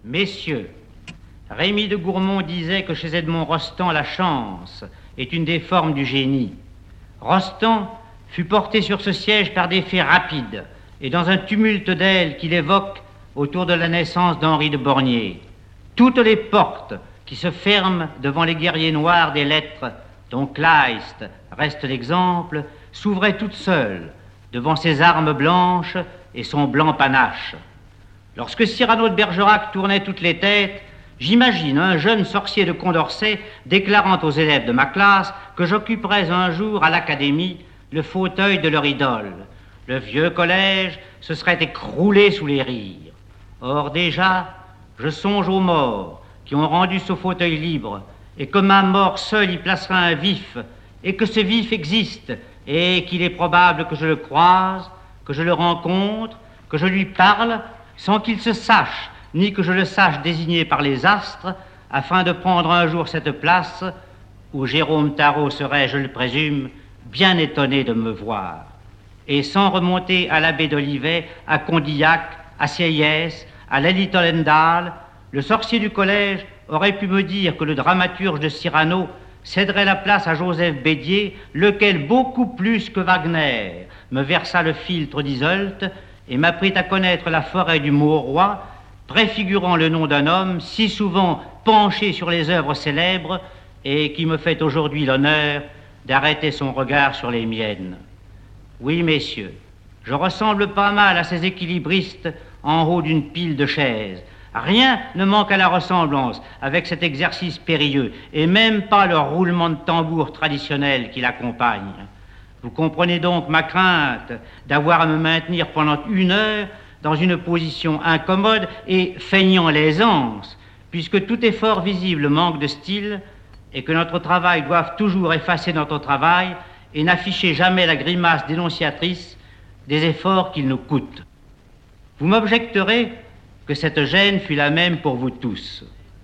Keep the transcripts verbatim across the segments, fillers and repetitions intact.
Messieurs, Rémy de Gourmont disait que chez Edmond Rostand, la chance est une des formes du génie. Rostand fut porté sur ce siège par des faits rapides et dans un tumulte d'ailes qu'il évoque autour de la naissance d'Henri de Bornier. Toutes les portes qui se ferment devant les guerriers noirs des lettres, dont Kleist reste l'exemple, s'ouvraient toutes seules devant ses armes blanches et son blanc panache. Lorsque Cyrano de Bergerac tournait toutes les têtes, j'imagine un jeune sorcier de Condorcet déclarant aux élèves de ma classe que j'occuperais un jour à l'académie le fauteuil de leur idole. Le vieux collège se serait écroulé sous les rires. Or déjà, je songe aux morts qui ont rendu ce fauteuil libre et que ma mort seule y placera un vif et que ce vif existe et qu'il est probable que je le croise, que je le rencontre, que je lui parle sans qu'il se sache ni que je le sache désigné par les astres, afin de prendre un jour cette place où Jérôme Tarot serait, je le présume, bien étonné de me voir. Et sans remonter à l'abbé d'Olivet, à Condillac, à Sieyès, à Lely Tollendal, le sorcier du collège aurait pu me dire que le dramaturge de Cyrano céderait la place à Joseph Bédier, lequel, beaucoup plus que Wagner, me versa le philtre d'Iseult et m'apprit à connaître la forêt du Mauroy, préfigurant le nom d'un homme si souvent penché sur les œuvres célèbres et qui me fait aujourd'hui l'honneur d'arrêter son regard sur les miennes. Oui, messieurs, je ressemble pas mal à ces équilibristes en haut d'une pile de chaises. Rien ne manque à la ressemblance avec cet exercice périlleux, et même pas le roulement de tambour traditionnel qui l'accompagne. Vous comprenez donc ma crainte d'avoir à me maintenir pendant une heure dans une position incommode et feignant l'aisance, puisque tout effort visible manque de style et que notre travail doive toujours effacer notre travail et n'afficher jamais la grimace dénonciatrice des efforts qu'il nous coûte. Vous m'objecterez que cette gêne fut la même pour vous tous.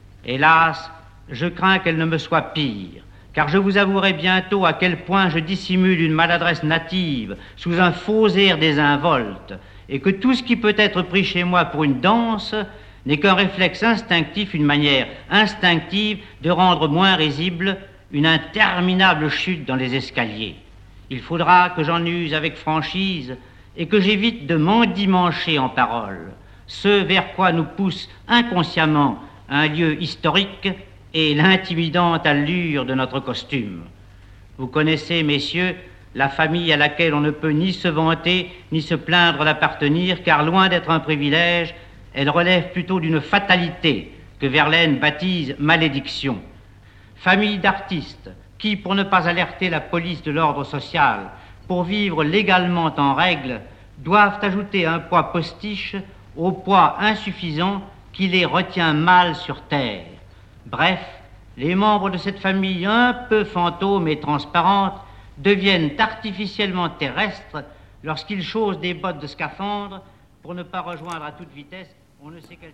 Hélas, je crains qu'elle ne me soit pire, car je vous avouerai bientôt à quel point je dissimule une maladresse native sous un faux air désinvolte, et que tout ce qui peut être pris chez moi pour une danse n'est qu'un réflexe instinctif, une manière instinctive de rendre moins risible une interminable chute dans les escaliers. Il faudra que j'en use avec franchise et que j'évite de m'endimancher en paroles, ce vers quoi nous pousse inconsciemment un lieu historique et l'intimidante allure de notre costume. Vous connaissez, messieurs, la famille à laquelle on ne peut ni se vanter ni se plaindre d'appartenir, car loin d'être un privilège, elle relève plutôt d'une fatalité que Verlaine baptise malédiction. Famille d'artistes qui, pour ne pas alerter la police de l'ordre social, pour vivre légalement en règle, doivent ajouter un poids postiche au poids insuffisant qui les retient mal sur terre. Bref, les membres de cette famille un peu fantôme et transparente deviennent artificiellement terrestres lorsqu'ils chaussent des bottes de scaphandre pour ne pas rejoindre à toute vitesse on ne sait quelle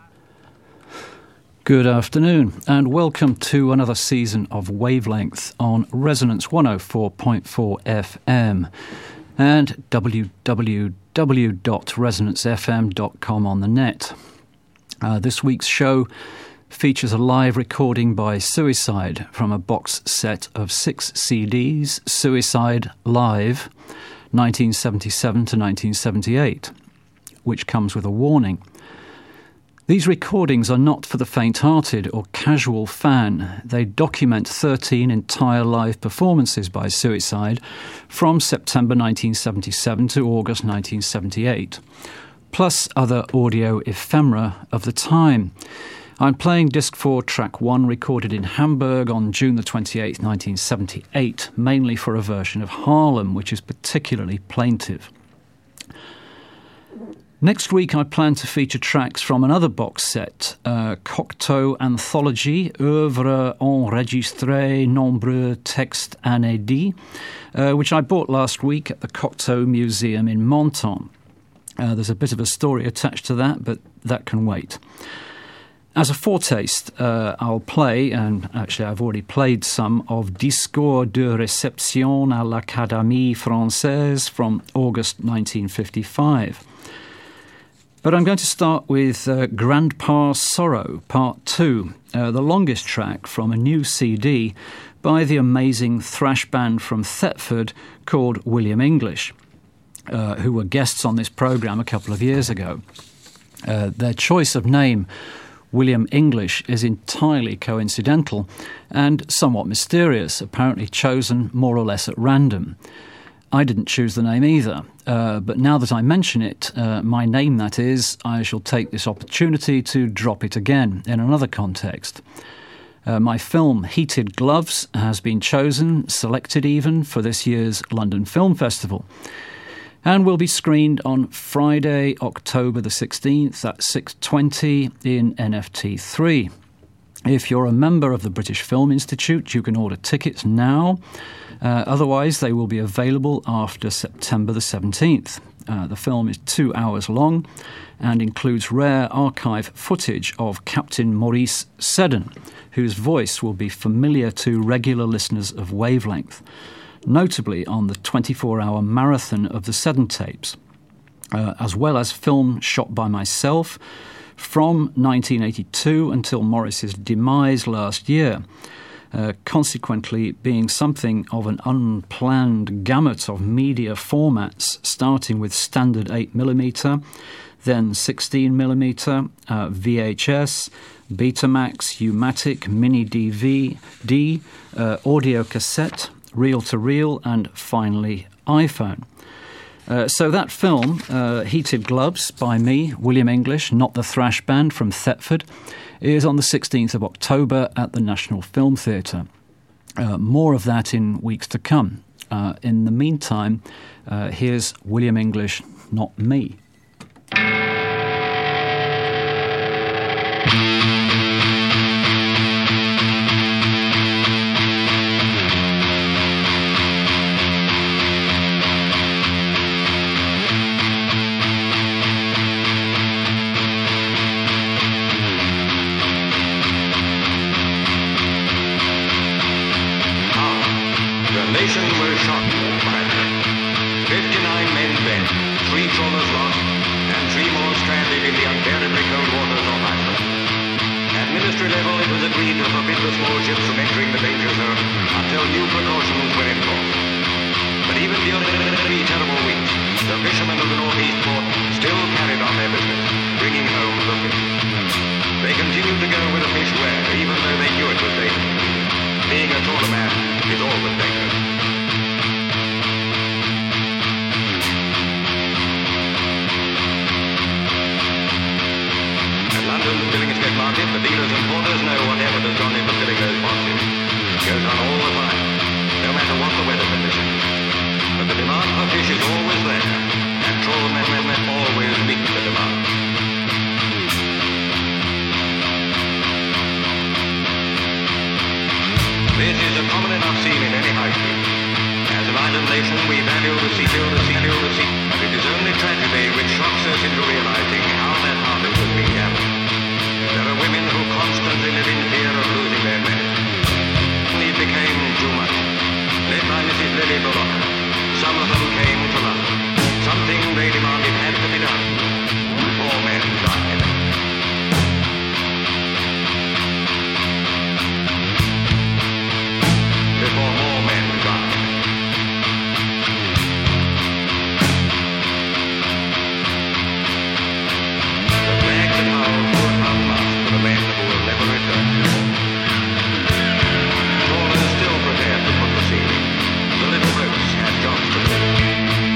surface. Good afternoon and welcome to another season of Wavelength on Resonance one oh four point four F M and w w w dot resonance f m dot com on the net. Uh, this week's show features a live recording by Suicide from a box set of six C Ds, Suicide Live, nineteen seventy-seven to nineteen seventy-eight, which comes with a warning. These recordings are not for the faint-hearted or casual fan. They document thirteen entire live performances by Suicide from September nineteen seventy-seven to August nineteen seventy-eight, plus other audio ephemera of the time. I'm playing disc four, track one, recorded in Hamburg on June the twenty-eighth, nineteen seventy-eight, mainly for a version of Harlem, which is particularly plaintive. Next week, I plan to feature tracks from another box set, uh, Cocteau Anthology, Œuvres enregistrées, nombreux textes inédits, uh, which I bought last week at the Cocteau Museum in Menton. Uh, there's a bit of a story attached to that, but that can wait. As a foretaste, uh, I'll play, and actually I've already played some, of Discours de réception à l'Académie Française from August nineteen fifty-five. But I'm going to start with uh, Grandpa Sorrow, Part two, uh, the longest track from a new C D by the amazing thrash band from Thetford called William English, uh, who were guests on this programme a couple of years ago. Uh, their choice of name, William English, is entirely coincidental and somewhat mysterious, apparently chosen more or less at random. I didn't choose the name either, uh, but now that I mention it, uh, my name that is, I shall take this opportunity to drop it again in another context. Uh, my film Heated Gloves has been chosen, selected even, for this year's London Film Festival, and will be screened on Friday, October the sixteenth at six twenty in N F T three. If you're a member of the British Film Institute, you can order tickets now. Uh, otherwise, they will be available after September the seventeenth. Uh, the film is two hours long and includes rare archive footage of Captain Maurice Seddon, whose voice will be familiar to regular listeners of Wavelength, notably on the twenty-four hour marathon of the Seddon tapes, uh, as well as film shot by myself from nineteen eighty-two until Maurice's demise last year, uh, consequently being something of an unplanned gamut of media formats, starting with standard eight millimeter, then sixteen millimeter, uh, V H S, Betamax, U-matic, Mini D V D, uh, audio cassette, reel-to-reel, and finally iPhone. Uh, so that film, uh, Heated Gloves, by me, William English, not the thrash band from Thetford, is on the sixteenth of October at the National Film Theatre. Uh, more of that in weeks to come. Uh, in the meantime, uh, here's William English, not me. Still prepared to put the scene. The little ropes had Johnston.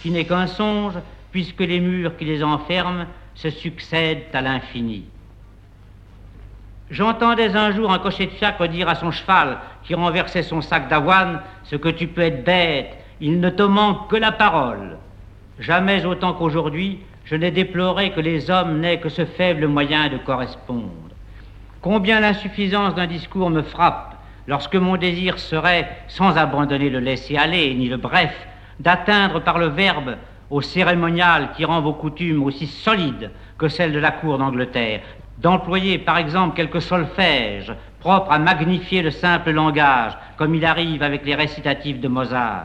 qui n'est qu'un songe, puisque les murs qui les enferment se succèdent à l'infini. J'entendais un jour un cocher de fiacre dire à son cheval qui renversait son sac d'avoine « Ce que tu peux être bête, il ne te manque que la parole ». Jamais autant qu'aujourd'hui, je n'ai déploré que les hommes n'aient que ce faible moyen de correspondre. Combien l'insuffisance d'un discours me frappe lorsque mon désir serait, sans abandonner le laisser-aller ni le bref, d'atteindre par le verbe au cérémonial qui rend vos coutumes aussi solides que celles de la cour d'Angleterre, d'employer par exemple quelques solfèges propres à magnifier le simple langage, comme il arrive avec les récitatifs de Mozart.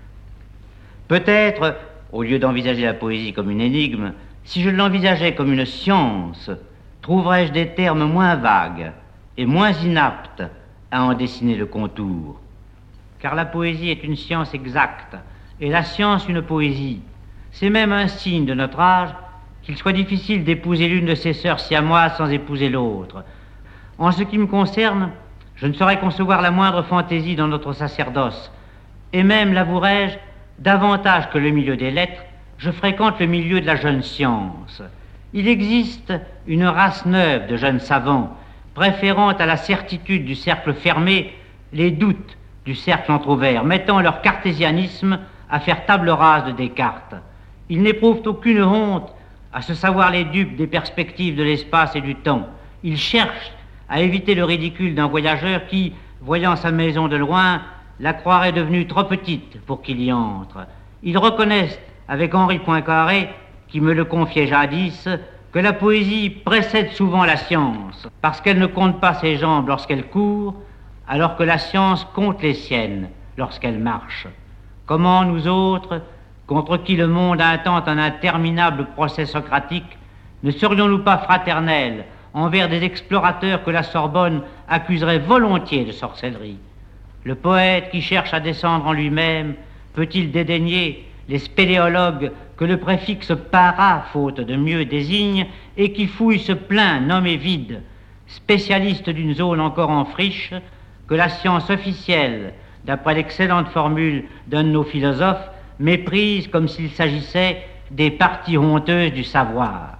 Peut-être, au lieu d'envisager la poésie comme une énigme, si je l'envisageais comme une science, trouverais-je des termes moins vagues et moins inaptes à en dessiner le contour. Car la poésie est une science exacte, et la science une poésie. C'est même un signe de notre âge qu'il soit difficile d'épouser l'une de ses sœurs siamoises sans épouser l'autre. En ce qui me concerne, je ne saurais concevoir la moindre fantaisie dans notre sacerdoce, et même, l'avouerai-je, davantage que le milieu des lettres, je fréquente le milieu de la jeune science. Il existe une race neuve de jeunes savants, préférant à la certitude du cercle fermé les doutes du cercle entrouvert, mettant leur cartésianisme à faire table rase de Descartes. Ils n'éprouvent aucune honte à se savoir les dupes des perspectives de l'espace et du temps. Ils cherchent à éviter le ridicule d'un voyageur qui, voyant sa maison de loin, la croirait devenue trop petite pour qu'il y entre. Ils reconnaissent, avec Henri Poincaré, qui me le confiait jadis, que la poésie précède souvent la science, parce qu'elle ne compte pas ses jambes lorsqu'elle court, alors que la science compte les siennes lorsqu'elle marche. Comment nous autres, contre qui le monde intente un interminable procès socratique, ne serions-nous pas fraternels envers des explorateurs que la Sorbonne accuserait volontiers de sorcellerie? Le poète qui cherche à descendre en lui-même peut-il dédaigner les spéléologues que le préfixe para, faute de mieux, désigne, et qui fouille ce plein nommé vide, spécialiste d'une zone encore en friche, que la science officielle, d'après l'excellente formule d'un de nos philosophes, méprise comme s'il s'agissait des parties honteuses du savoir.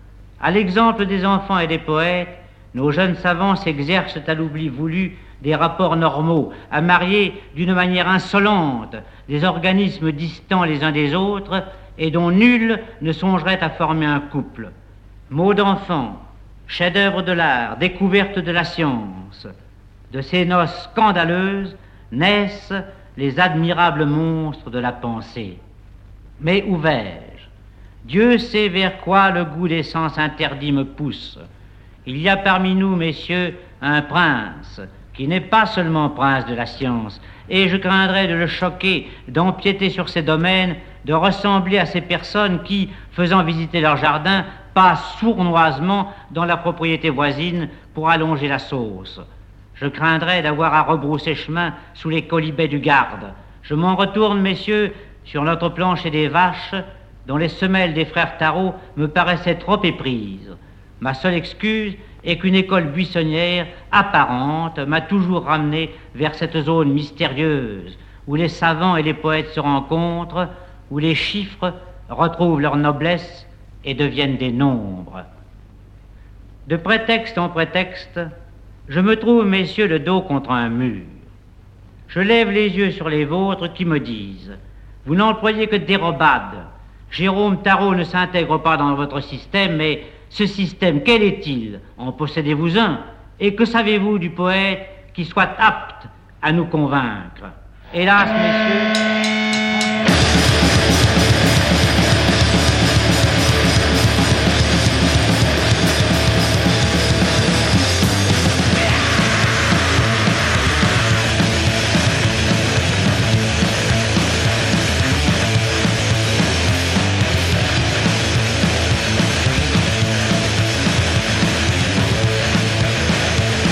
À l'exemple des enfants et des poètes, nos jeunes savants s'exercent à l'oubli voulu des rapports normaux, à marier d'une manière insolente des organismes distants les uns des autres et dont nul ne songerait à former un couple. Mots d'enfant, chef-d'œuvre de l'art, découverte de la science, de ces noces scandaleuses naissent les admirables monstres de la pensée. Mais où vais-je? Dieu sait vers quoi le goût des sens interdits me pousse. Il y a parmi nous, messieurs, un prince qui n'est pas seulement prince de la science, et je craindrais de le choquer, d'empiéter sur ses domaines, de ressembler à ces personnes qui, faisant visiter leur jardin, passent sournoisement dans la propriété voisine pour allonger la sauce. Je craindrais d'avoir à rebrousser chemin sous les colibets du garde. Je m'en retourne, messieurs, sur notre plancher des vaches, dont les semelles des frères Tarot me paraissaient trop éprises. Ma seule excuse est qu'une école buissonnière apparente m'a toujours ramené vers cette zone mystérieuse où les savants et les poètes se rencontrent, où les chiffres retrouvent leur noblesse et deviennent des nombres. De prétexte en prétexte, je me trouve, messieurs, le dos contre un mur. Je lève les yeux sur les vôtres qui me disent « Vous n'employez que des robades. Jérôme Tarot ne s'intègre pas dans votre système, mais ce système, quel est-il? En possédez-vous un? Et que savez-vous du poète qui soit apte à nous convaincre? Hélas, messieurs...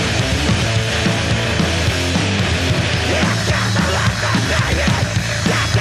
Yeah.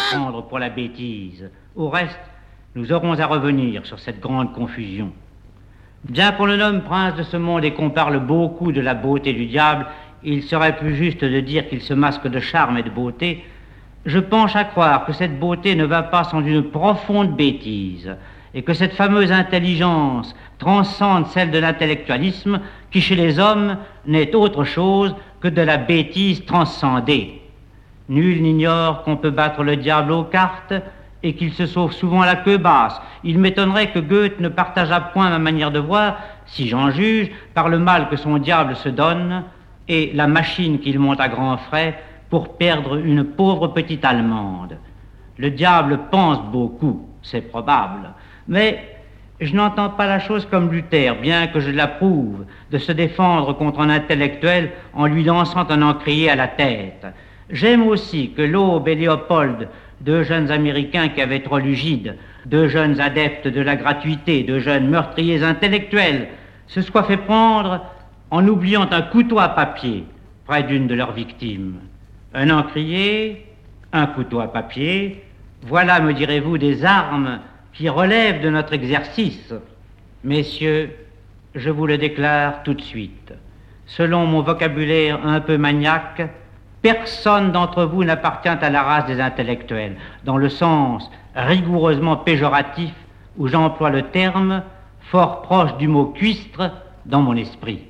prendre pour la bêtise. Au reste, nous aurons à revenir sur cette grande confusion. Bien qu'on le nomme prince de ce monde et qu'on parle beaucoup de la beauté du diable, il serait plus juste de dire qu'il se masque de charme et de beauté. Je penche à croire que cette beauté ne va pas sans une profonde bêtise, et que cette fameuse intelligence transcende celle de l'intellectualisme, qui chez les hommes n'est autre chose que de la bêtise transcendée. Nul n'ignore qu'on peut battre le diable aux cartes, et qu'il se sauve souvent à la queue basse. Il m'étonnerait que Goethe ne partageât point ma manière de voir, si j'en juge, par le mal que son diable se donne, et la machine qu'il monte à grands frais pour perdre une pauvre petite Allemande. Le diable pense beaucoup, c'est probable, mais je n'entends pas la chose comme Luther, bien que je l'approuve, de se défendre contre un intellectuel en lui lançant un encrier à la tête. J'aime aussi que l'Aube et Léopold, deux jeunes Américains qui avaient trop lu Gide, deux jeunes adeptes de la gratuité, deux jeunes meurtriers intellectuels, se soient fait prendre en oubliant un couteau à papier près d'une de leurs victimes. Un encrier, un couteau à papier, voilà, me direz-vous, des armes qui relèvent de notre exercice. Messieurs, je vous le déclare tout de suite, selon mon vocabulaire un peu maniaque, personne d'entre vous n'appartient à la race des intellectuels, dans le sens rigoureusement péjoratif où j'emploie le terme, fort proche du mot cuistre dans mon esprit.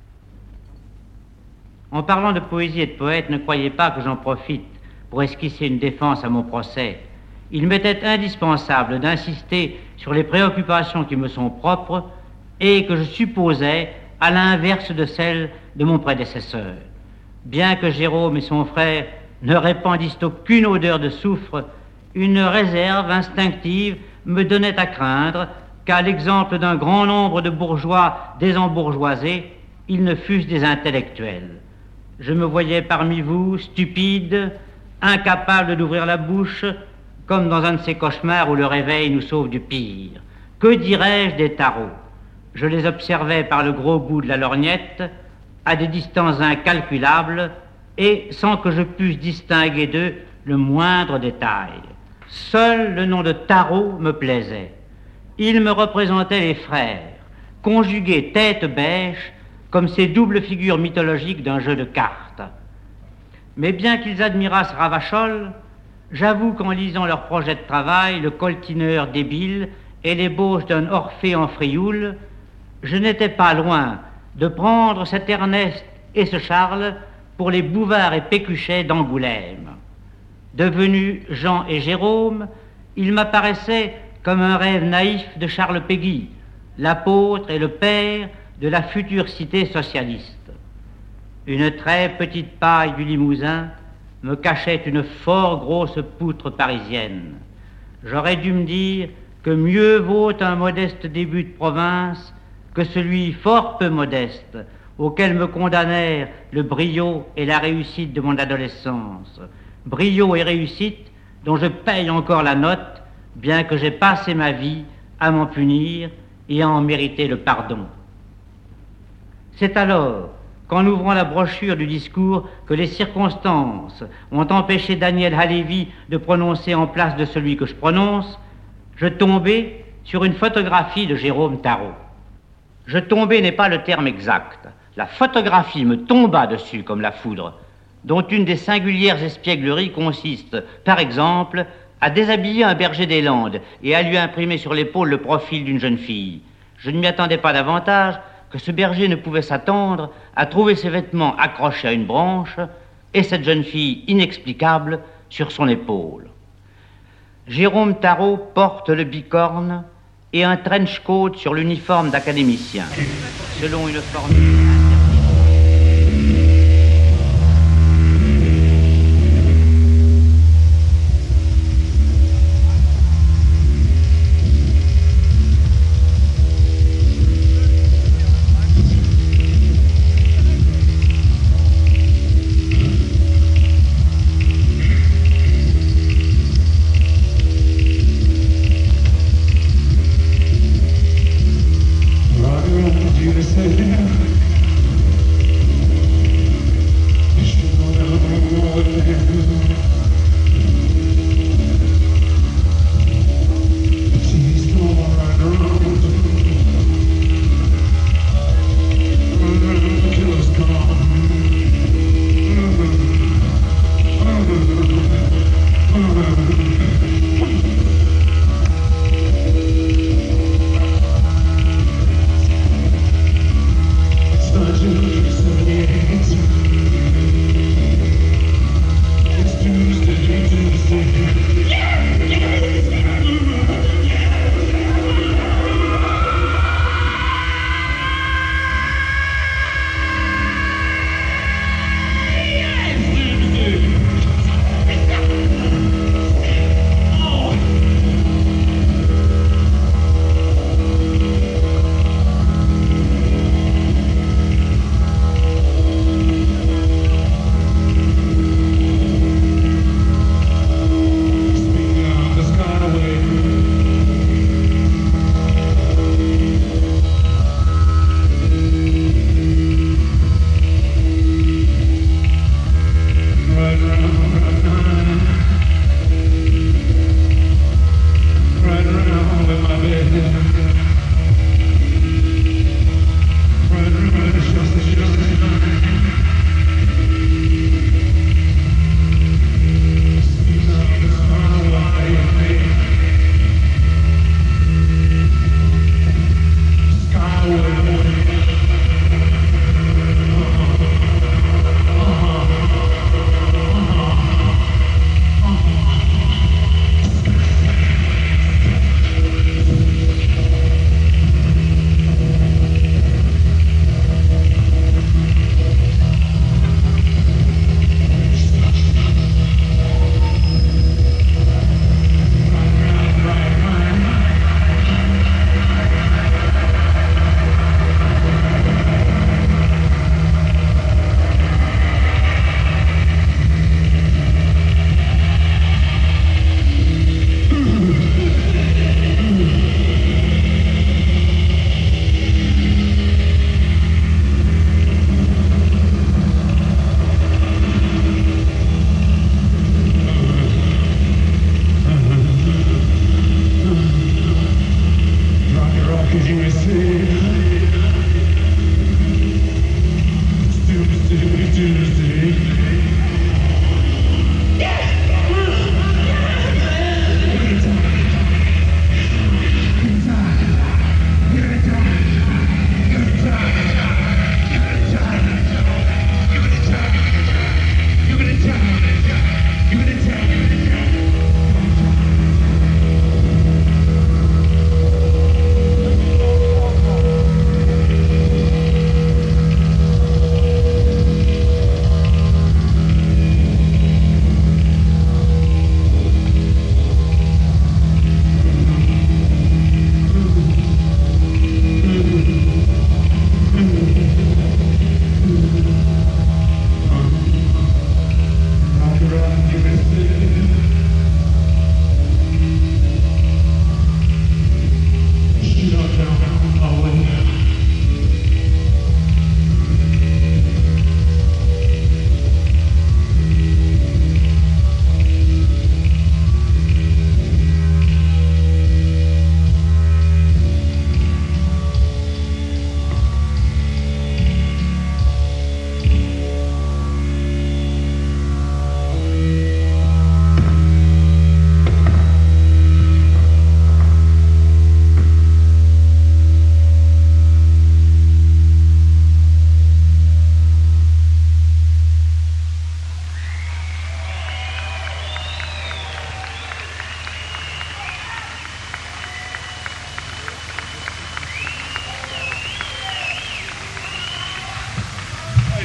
En parlant de poésie et de poète, ne croyez pas que j'en profite pour esquisser une défense à mon procès. Il m'était indispensable d'insister sur les préoccupations qui me sont propres et que je supposais à l'inverse de celles de mon prédécesseur. Bien que Jérôme et son frère ne répandissent aucune odeur de soufre, une réserve instinctive me donnait à craindre qu'à l'exemple d'un grand nombre de bourgeois désembourgeoisés, ils ne fussent des intellectuels. Je me voyais parmi vous, stupide, incapable d'ouvrir la bouche, comme dans un de ces cauchemars où le réveil nous sauve du pire. Que dirais-je des tarots? Je les observais par le gros bout de la lorgnette, à des distances incalculables, et sans que je pusse distinguer d'eux le moindre détail. Seul le nom de tarot me plaisait. Il me représentait les frères, conjugués tête bêche, comme ces doubles figures mythologiques d'un jeu de cartes. Mais bien qu'ils admirassent Ravachol, j'avoue qu'en lisant leur projet de travail, le coltineur débile et l'ébauche d'un Orphée en Frioul, je n'étais pas loin de prendre cet Ernest et ce Charles pour les Bouvard et Pécuchet d'Angoulême. Devenus Jean et Jérôme, ils m'apparaissaient comme un rêve naïf de Charles Péguy, l'apôtre et le père de la future cité socialiste. Une très petite paille du Limousin me cachait une fort grosse poutre parisienne. J'aurais dû me dire que mieux vaut un modeste début de province que celui fort peu modeste auquel me condamnèrent le brio et la réussite de mon adolescence. Brio et réussite dont je paye encore la note, bien que j'ai passé ma vie à m'en punir et à en mériter le pardon. C'est alors qu'en ouvrant la brochure du discours que les circonstances ont empêché Daniel Halévy de prononcer en place de celui que je prononce, je tombais sur une photographie de Jérôme Tarot. Je tombais n'est pas le terme exact. La photographie me tomba dessus comme la foudre, dont une des singulières espiègleries consiste, par exemple, à déshabiller un berger des Landes et à lui imprimer sur l'épaule le profil d'une jeune fille. Je ne m'y attendais pas davantage que ce berger ne pouvait s'attendre à trouver ses vêtements accrochés à une branche et cette jeune fille inexplicable sur son épaule. Jérôme Tarot porte le bicorne et un trench coat sur l'uniforme d'académicien, selon une formule interdite. Rock around, U S A.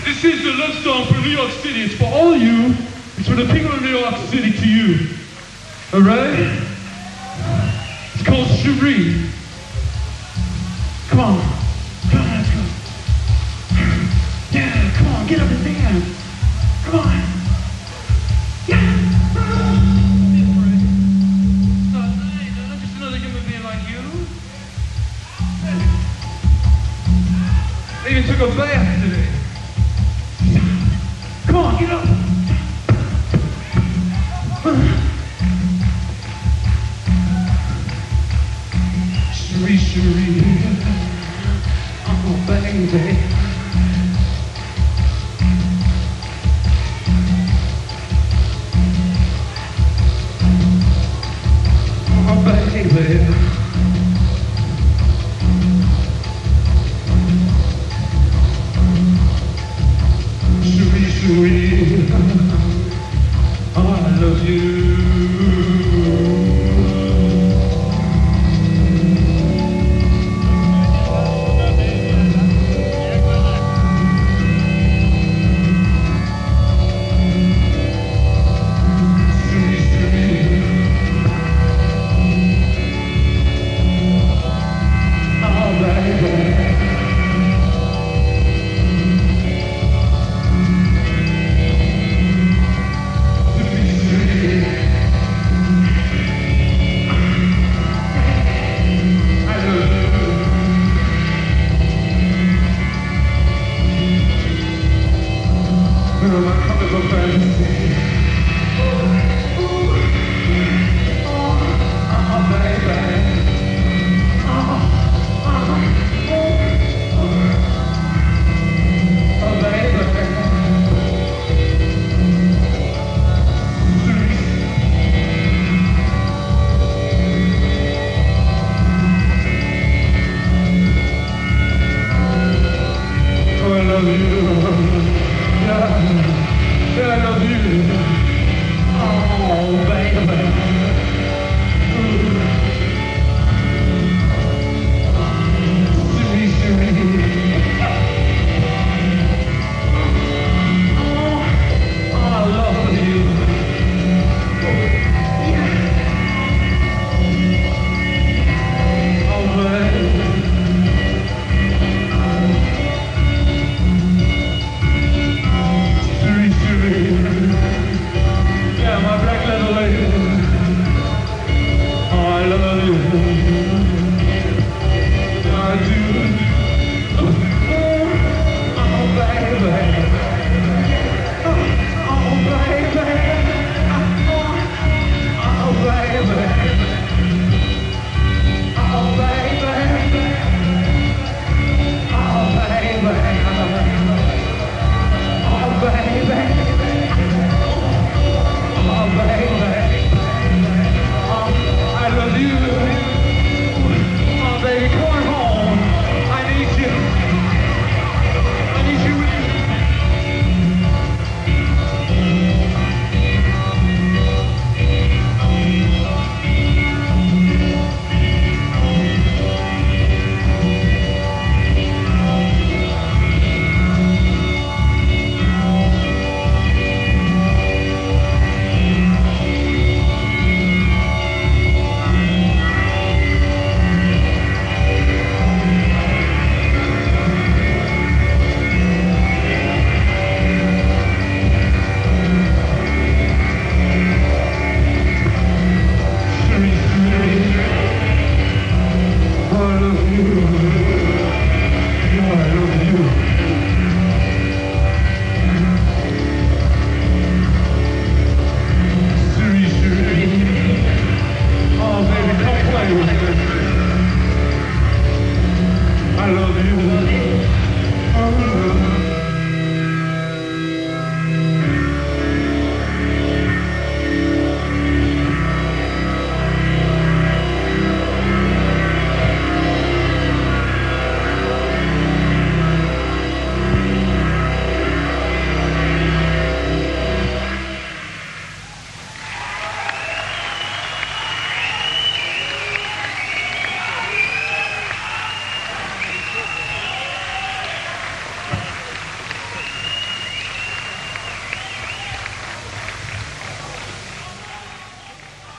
This is the love song for New York City. It's for all of you. It's for the people of New York City to you. All right? It's called Cherie. Come on. Come on, let's go. Yeah, come on, get up and dance. Come on. Yeah. They even took a bath today. Come on, get up. Cherie, Cherie, oh baby. Oh baby. Cherie, oh, I love you.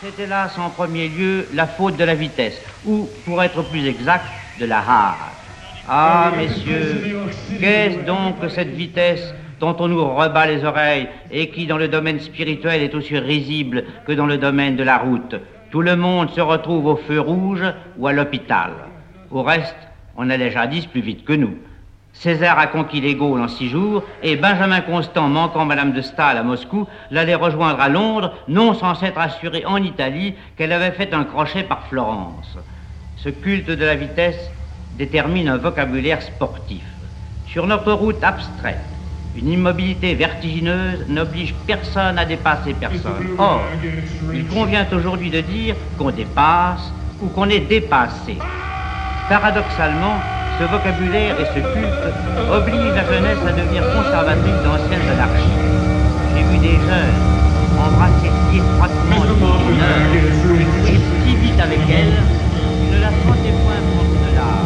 C'est hélas en premier lieu la faute de la vitesse, ou pour être plus exact, de la hâte. Ah, messieurs, qu'est-ce donc que cette vitesse dont on nous rebat les oreilles et qui, dans le domaine spirituel, est aussi risible que dans le domaine de la route? Tout le monde se retrouve au feu rouge ou à l'hôpital. Au reste, on allait jadis plus vite que nous. César a conquis les Gaules en six jours et Benjamin Constant, manquant Madame de Staël à Moscou, l'allait rejoindre à Londres, non sans s'être assuré en Italie qu'elle avait fait un crochet par Florence. Ce culte de la vitesse détermine un vocabulaire sportif. Sur notre route abstraite, une immobilité vertigineuse n'oblige personne à dépasser personne. Or, il convient aujourd'hui de dire qu'on dépasse ou qu'on est dépassé. Paradoxalement, ce vocabulaire et ce culte obligent la jeunesse à devenir conservatrice d'anciennes anarchies. J'ai vu des jeunes embrasser si étroitement une heure et si vite avec elle, qu'ils ne la sentaient point prendre de l'art.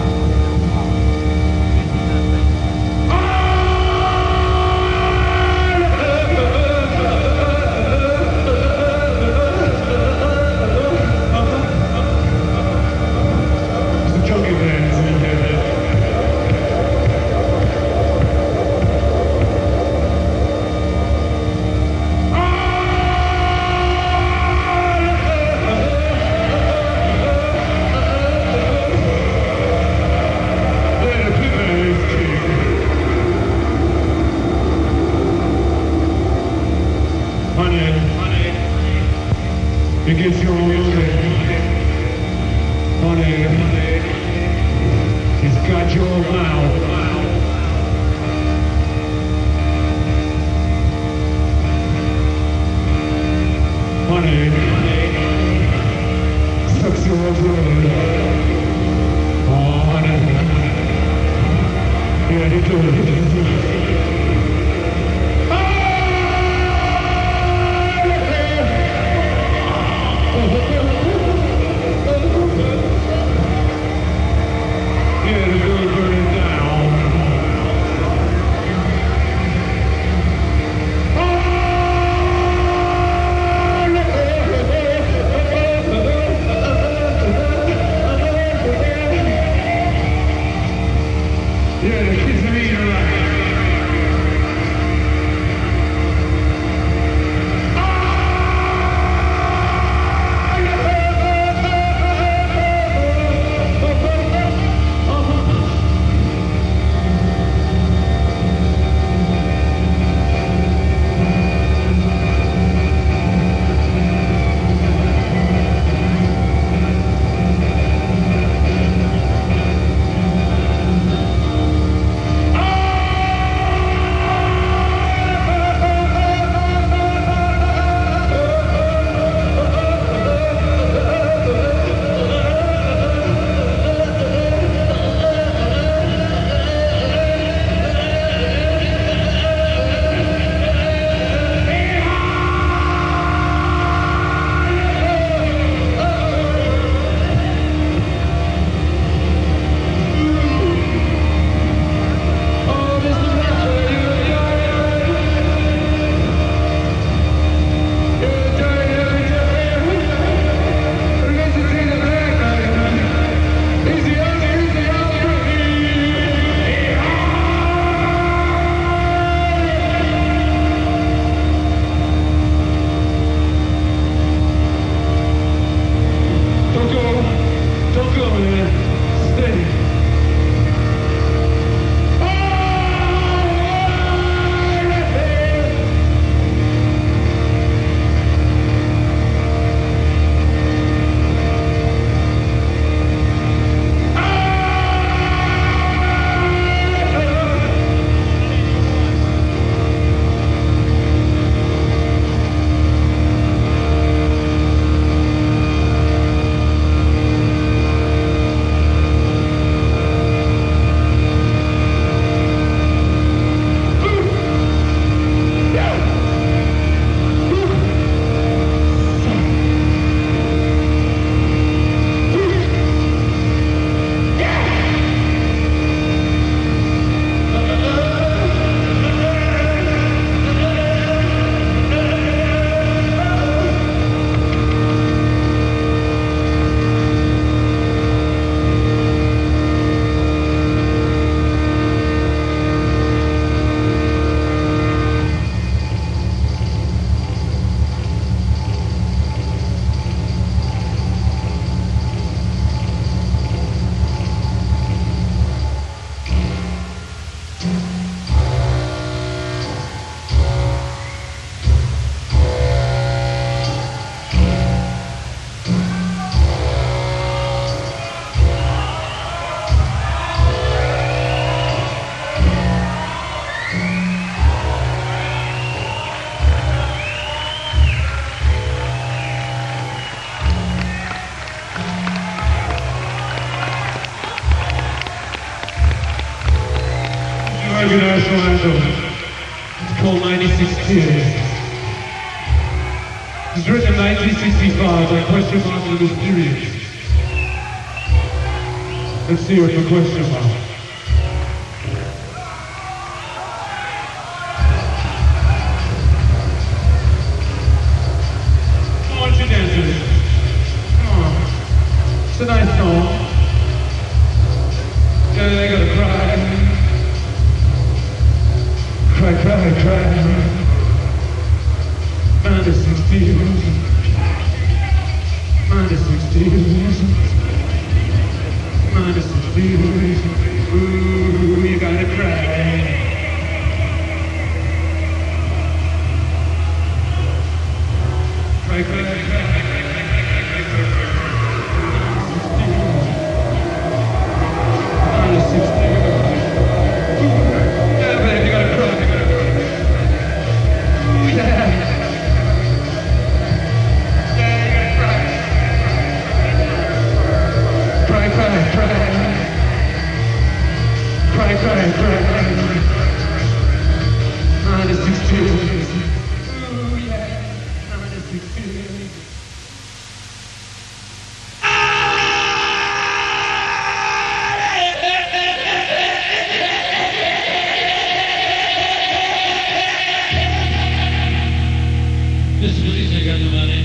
It gets your own honey. It's got your mouth. Honey, sucks your blood. Oh, honey. Yeah, you do it. might be the national anthem. It's called ninety-six Tears. It was written in nineteen sixty-five by Question Mark and the Mysterious. Let's see what the question mark. Why don't you dance with it? Come on. It's a nice song. Yeah, they gotta cry. Cry, cry, cry. Minus six tears. Minus six tears. Minus six tears. Ooh, you gotta cry. Cry, cry, cry. Minus six tears. Yeah, baby, you gotta cry. Yeah. Cry, cry, cry. Cry, cry, cry. Minus six tears. Ooh, yeah. Minus six tears. This police, I got the money.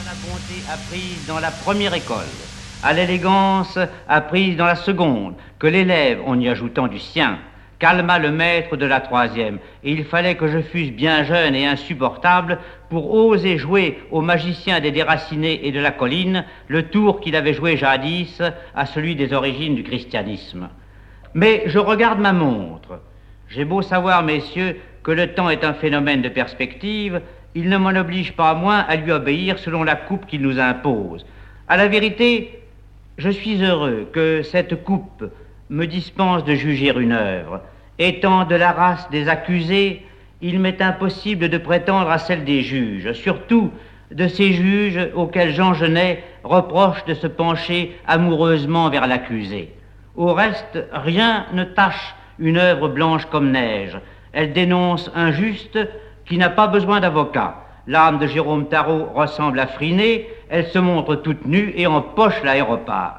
la bonté apprise dans la première école, à l'élégance apprise dans la seconde, que l'élève, en y ajoutant du sien, calma le maître de la troisième, et il fallait que je fusse bien jeune et insupportable pour oser jouer au magicien des déracinés et de la colline le tour qu'il avait joué jadis à celui des origines du christianisme. Mais je regarde ma montre. J'ai beau savoir, messieurs, que le temps est un phénomène de perspective, il ne m'en oblige pas moins à lui obéir selon la coupe qu'il nous impose. À la vérité, je suis heureux que cette coupe me dispense de juger une œuvre. Étant de la race des accusés, il m'est impossible de prétendre à celle des juges, surtout de ces juges auxquels Jean Genet reproche de se pencher amoureusement vers l'accusé. Au reste, rien ne tache une œuvre blanche comme neige. Elle dénonce un juste qui n'a pas besoin d'avocat. L'âme de Jérôme Tarot ressemble à Phryné, elle se montre toute nue et empoche l'aéropage.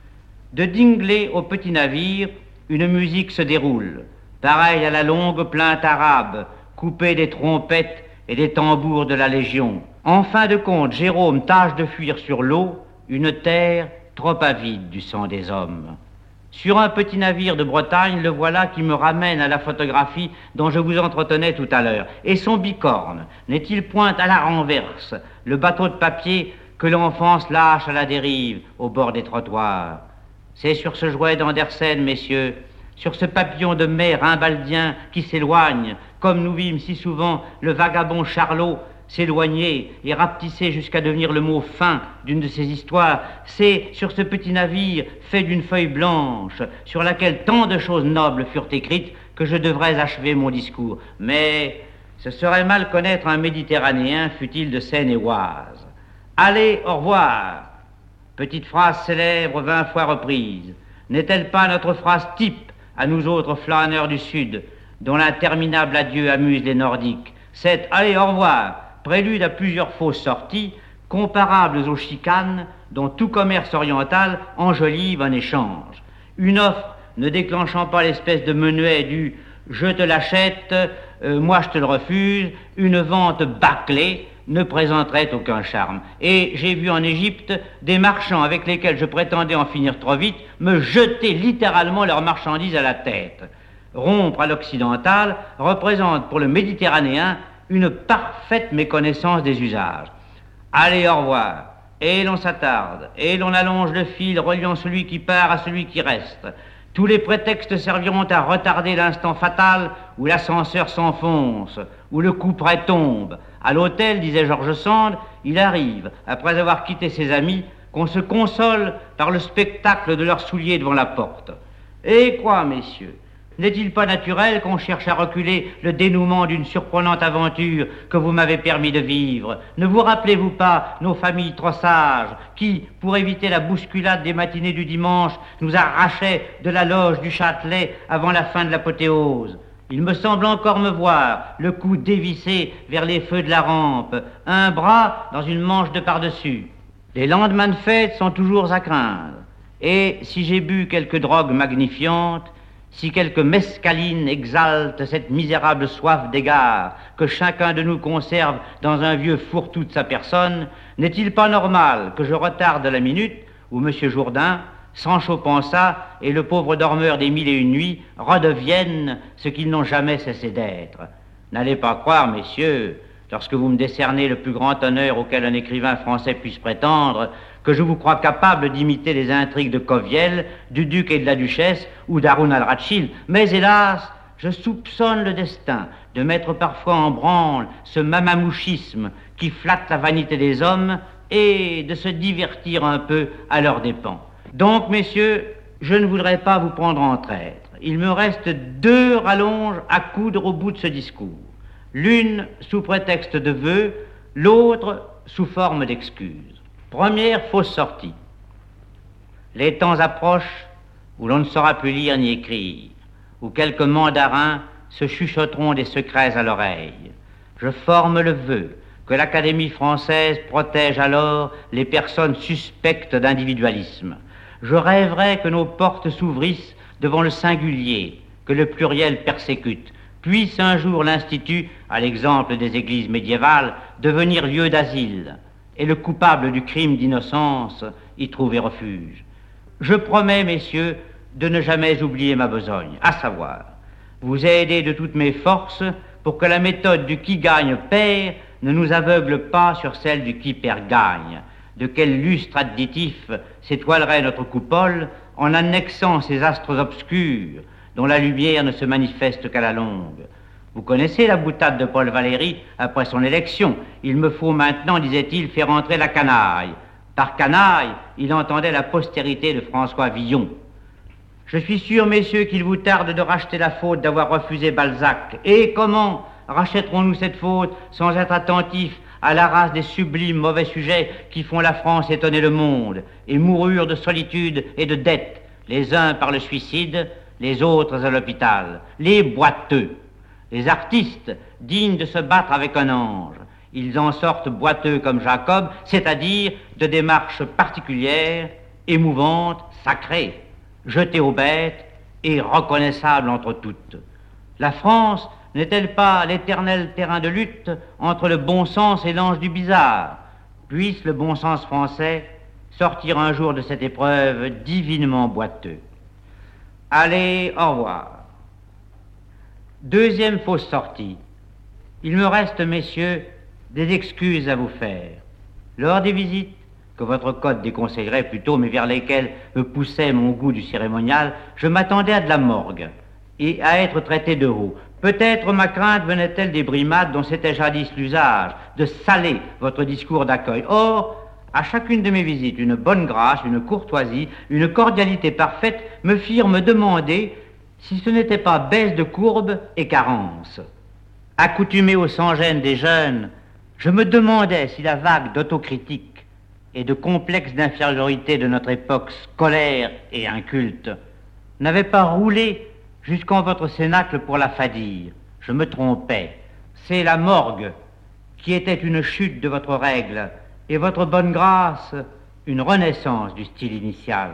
De Dingley au petit navire, une musique se déroule, pareille à la longue plainte arabe, coupée des trompettes et des tambours de la Légion. En fin de compte, Jérôme tâche de fuir sur l'eau une terre trop avide du sang des hommes. Sur un petit navire de Bretagne, le voilà qui me ramène à la photographie dont je vous entretenais tout à l'heure. Et son bicorne, n'est-il point à la renverse, le bateau de papier que l'enfance lâche à la dérive au bord des trottoirs? C'est sur ce jouet d'Andersen, messieurs, sur ce papillon de mer rimbaldien qui s'éloigne, comme nous vîmes si souvent le vagabond Charlot s'éloigner et rapetisser jusqu'à devenir le mot fin d'une de ces histoires. C'est sur ce petit navire fait d'une feuille blanche, sur laquelle tant de choses nobles furent écrites, que je devrais achever mon discours. Mais ce serait mal connaître un Méditerranéen, fût-il de Seine-et-Oise. Allez, au revoir. Petite phrase célèbre vingt fois reprise. N'est-elle pas notre phrase type à nous autres flâneurs du Sud, dont l'interminable adieu amuse les Nordiques? C'est « allez, au revoir », prélude à plusieurs fausses sorties, comparables aux chicanes dont tout commerce oriental enjolive un échange. Une offre ne déclenchant pas l'espèce de menuet du « je te l'achète, euh, moi je te le refuse », une vente bâclée ne présenterait aucun charme. Et j'ai vu en Égypte des marchands avec lesquels je prétendais en finir trop vite me jeter littéralement leurs marchandises à la tête. Rompre à l'occidental représente pour le Méditerranéen une parfaite méconnaissance des usages. Allez, au revoir. Et l'on s'attarde, et l'on allonge le fil reliant celui qui part à celui qui reste. Tous les prétextes serviront à retarder l'instant fatal où l'ascenseur s'enfonce, où le couperet tombe. À l'hôtel, disait George Sand, il arrive, après avoir quitté ses amis, qu'on se console par le spectacle de leurs souliers devant la porte. Et quoi, messieurs? N'est-il pas naturel qu'on cherche à reculer le dénouement d'une surprenante aventure que vous m'avez permis de vivre? Ne vous rappelez-vous pas nos familles trop sages qui, pour éviter la bousculade des matinées du dimanche, nous arrachaient de la loge du Châtelet avant la fin de l'apothéose? Il me semble encore me voir, le cou dévissé vers les feux de la rampe, un bras dans une manche de par-dessus. Les lendemains de fête sont toujours à craindre. Et si j'ai bu quelques drogues magnifiantes, si quelque mescaline exalte cette misérable soif d'égard que chacun de nous conserve dans un vieux fourre-tout de sa personne, n'est-il pas normal que je retarde la minute où M. Jourdain, Sancho Panza et le pauvre dormeur des mille et une nuits redeviennent ce qu'ils n'ont jamais cessé d'être? N'allez pas croire, messieurs, lorsque vous me décernez le plus grand honneur auquel un écrivain français puisse prétendre, que je vous crois capable d'imiter les intrigues de Coviel, du duc et de la duchesse ou d'Haroun al-Rachid. Mais hélas, je soupçonne le destin de mettre parfois en branle ce mamamouchisme qui flatte la vanité des hommes et de se divertir un peu à leurs dépens. Donc, messieurs, je ne voudrais pas vous prendre en traître. Il me reste deux rallonges à coudre au bout de ce discours. L'une sous prétexte de vœux, l'autre sous forme d'excuse. Première fausse sortie. Les temps approchent où l'on ne saura plus lire ni écrire, où quelques mandarins se chuchoteront des secrets à l'oreille. Je forme le vœu que l'Académie française protège alors les personnes suspectes d'individualisme. Je rêverais que nos portes s'ouvrissent devant le singulier, que le pluriel persécute. Puisse un jour l'Institut, à l'exemple des églises médiévales, devenir lieu d'asile. et le coupable du crime d'innocence y trouver refuge. Je promets, messieurs, de ne jamais oublier ma besogne, à savoir, vous aider de toutes mes forces pour que la méthode du qui gagne perd ne nous aveugle pas sur celle du qui perd gagne. De quel lustre additif s'étoilerait notre coupole en annexant ces astres obscurs dont la lumière ne se manifeste qu'à la longue. Vous connaissez la boutade de Paul Valéry après son élection. Il me faut maintenant, disait-il, faire entrer la canaille. Par canaille, il entendait la postérité de François Villon. Je suis sûr, messieurs, qu'il vous tarde de racheter la faute d'avoir refusé Balzac. Et comment rachèterons-nous cette faute sans être attentifs à la race des sublimes mauvais sujets qui font la France étonner le monde et mourir de solitude et de dette, les uns par le suicide, les autres à l'hôpital, les boiteux, les artistes dignes de se battre avec un ange. Ils en sortent boiteux comme Jacob, c'est-à-dire de démarches particulières, émouvantes, sacrées, jetées aux bêtes et reconnaissables entre toutes. La France n'est-elle pas l'éternel terrain de lutte entre le bon sens et l'ange du bizarre? Puisse le bon sens français sortir un jour de cette épreuve divinement boiteux. Allez, au revoir. Deuxième fausse sortie. Il me reste, messieurs, des excuses à vous faire. Lors des visites, que votre code déconseillerait plutôt, mais vers lesquelles me poussait mon goût du cérémonial, je m'attendais à de la morgue et à être traité de haut. Peut-être ma crainte venait-elle des brimades dont c'était jadis l'usage, de saler votre discours d'accueil. Or, à chacune de mes visites, une bonne grâce, une courtoisie, une cordialité parfaite me firent me demander si ce n'était pas baisse de courbe et carence. Accoutumé au sans-gêne des jeunes, je me demandais si la vague d'autocritique et de complexe d'infériorité de notre époque scolaire et inculte n'avait pas roulé jusqu'en votre cénacle pour la fadir. Je me trompais. C'est la morgue qui était une chute de votre règle et votre bonne grâce une renaissance du style initial.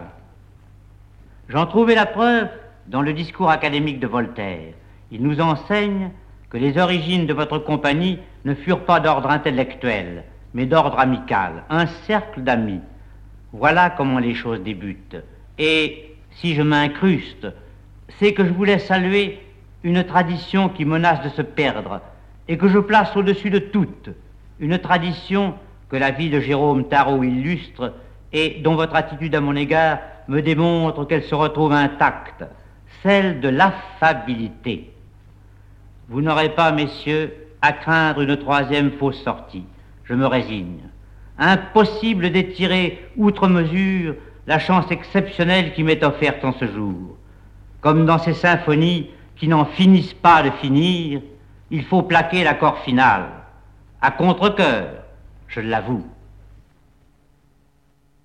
J'en trouvais la preuve dans le discours académique de Voltaire. Il nous enseigne que les origines de votre compagnie ne furent pas d'ordre intellectuel, mais d'ordre amical, un cercle d'amis. Voilà comment les choses débutent. Et si je m'incruste, c'est que je voulais saluer une tradition qui menace de se perdre et que je place au-dessus de toutes, une tradition que la vie de Jérôme Tarot illustre et dont votre attitude à mon égard me démontre qu'elle se retrouve intacte, celle de l'affabilité. Vous n'aurez pas, messieurs, à craindre une troisième fausse sortie. Je me résigne. Impossible d'étirer outre mesure la chance exceptionnelle qui m'est offerte en ce jour. Comme dans ces symphonies qui n'en finissent pas de finir, il faut plaquer l'accord final. À contre-cœur, je l'avoue.